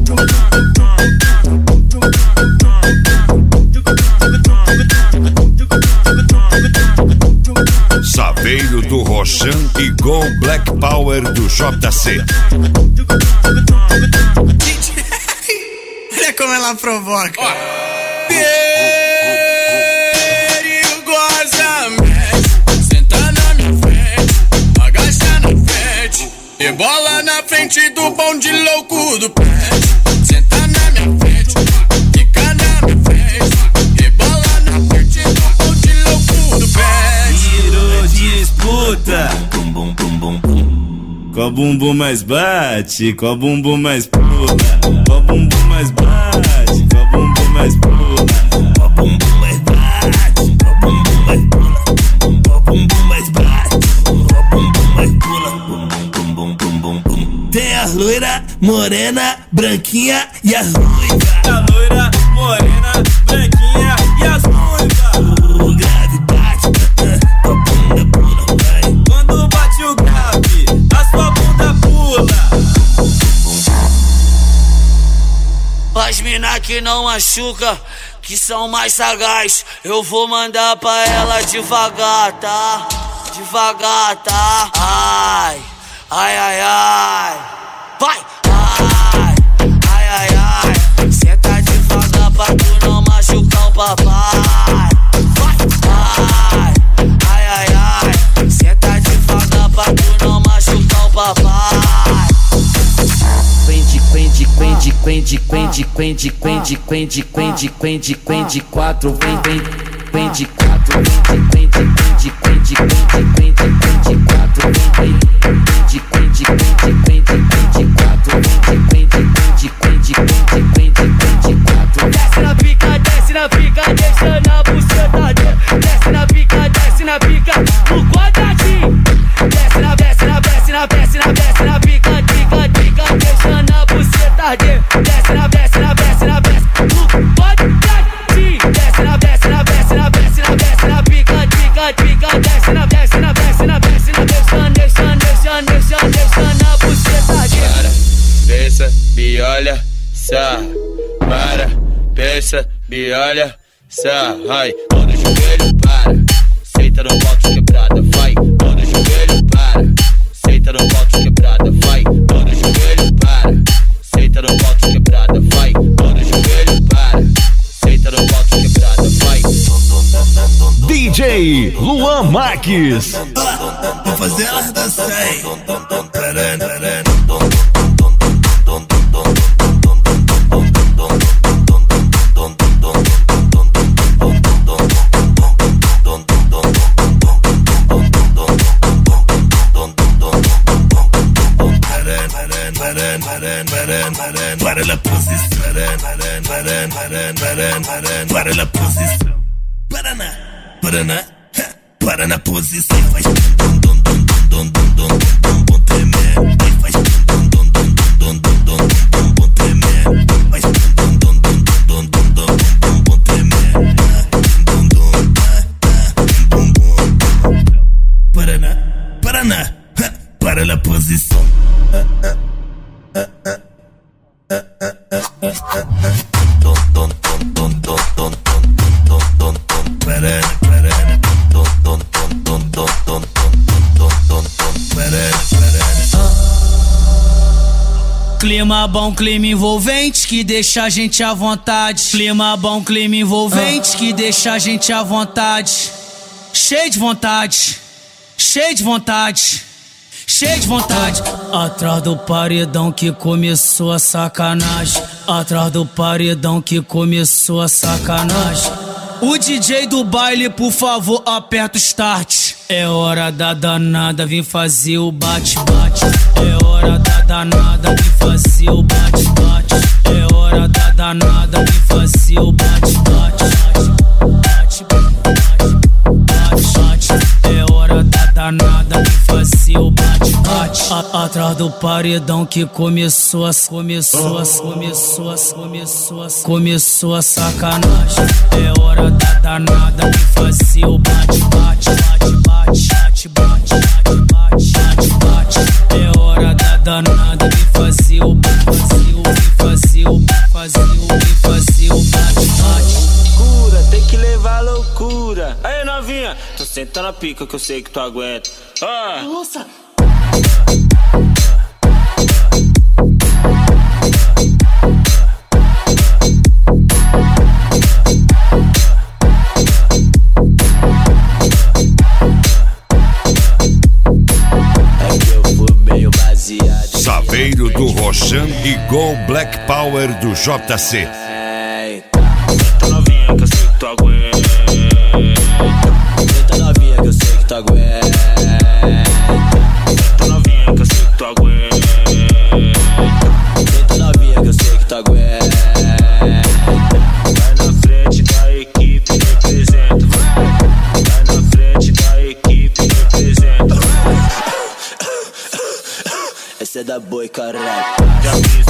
Saveiro do Rochan e Go Black Power do JC. Olha como ela provoca. Perigosamente, senta na minha frente, agacha na frente, e bola na frente do bonde louco do pé. Senta na minha frente, fica na minha frente, e bola na frente do bonde louco do pé. Virou disputa, bum bum bum bum bum. Qual bumbum mais bate, qual bumbum mais pula, qual bumbum mais bate, qual bumbum mais pula, qual bumbum mais bate, qual bumbum mais pula, qual bumbum mais bate, qual bumbum mais pula, bum bum bum bum bum bum. Tem a loira, morena, branquinha e as ruivas. A loira, morena, branquinha e as ruivas. O grave bate, a bunda pula, vai. Quando bate o grave, a sua bunda pula. As mina que não machuca, que são mais sagaz, eu vou mandar pra ela devagar, tá? Devagar, tá? Ai, ai, ai, ai. Vai! Ai, ai, ai, ai. Senta devagar pra tu não machucar o papai. Vai! Ai, ai, ai, ai. Senta devagar pra tu não machucar o papai. Quende quatro, quende quatro, quende quatro. Desce na pica, deixando a buceta dentro. Desce na pica, no quadradinho. Desce na pica, deixando a buceta dentro. Desce na no quadradinho. Desce na pica, deixando a buceta dentro. Para, pensa, me olha, sarra. Para, pensa, me olha, sarra. Ai, mão no joelho, para. Senta no pau de quebrada, vai. Mão no joelho, para. Senta no pau de quebrada, vai. Mão no joelho, para. Senta no pau de quebrada, vai. Mão no joelho, para. Senta no pau de quebrada, vai. DJ Luan Marques. Vou fazer ela dançar, hein? Para la posição, para la posição, para na posição, faz dum dum dum dum dum dum dum tremendo, faz dum dum dum dum dum dum tremendo, faz dum dum dum dum dum tremendo, dum dum Paraná, para la posição. Clima bom, clima envolvente que deixa a gente à vontade. Clima bom, clima envolvente que deixa a gente à vontade. Cheio de vontade, cheio de vontade, cheio de vontade. Atrás do paredão que começou a sacanagem. Atrás do paredão que começou a sacanagem. O DJ do baile, por favor, aperta o start. É hora da danada, vem fazer o bate-bate. É hora da danada, vem fazer o bate-bate. É hora da danada, vem fazer o bate-bate. Bate-bate. É hora da danada, vem fazer o bate-bate. Atrás do paredão que começou a sacanagem. É hora da danada, vem fazer o bate-bate. Bate-bate. É hora da danada, vem fazer o Senta na pica que eu sei que tu aguenta. Nossa! Saveiro do Rochan e Go Black Power do JC. Senta novinha que eu sei que tu aguenta. Senta novinha que eu sei que tu aguenta. Senta novinha que eu sei que tu aguenta. Senta novinha que eu sei que tu aguenta. Vai na frente da equipe, representa. Vai na frente da equipe, representa. Essa é da boi, caralho. Já fiz